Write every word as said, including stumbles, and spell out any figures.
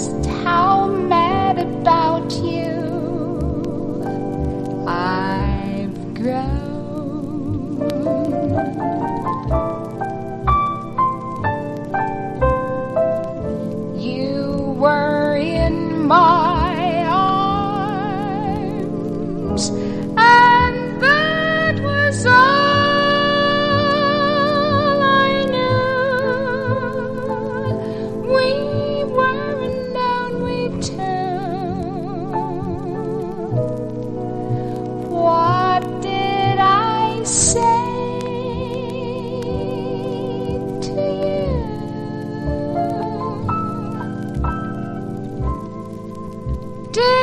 just how mad about you I've grown. You were in my arms, and that was all I knew. We were in lonely tune. What did I say to you? Did